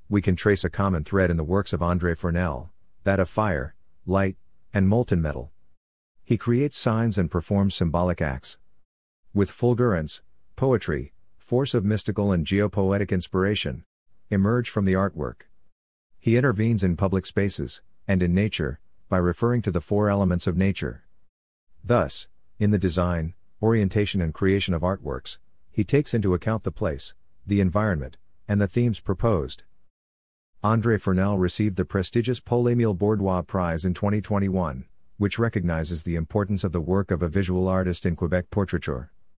we can trace a common thread in the works of André Fresnel, that of fire, light, and molten metal. He creates signs and performs symbolic acts. With fulgurance, poetry, force of mystical and geopoetic inspiration, emerge from the artwork. He intervenes in public spaces, and in nature, by referring to the four elements of nature. Thus, in the design, orientation and creation of artworks, he takes into account the place, the environment, and the themes proposed. André Fresnel received the prestigious Paul-Émile Bourdois Prize in 2021, which recognizes the importance of the work of a visual artist in Quebec portraiture.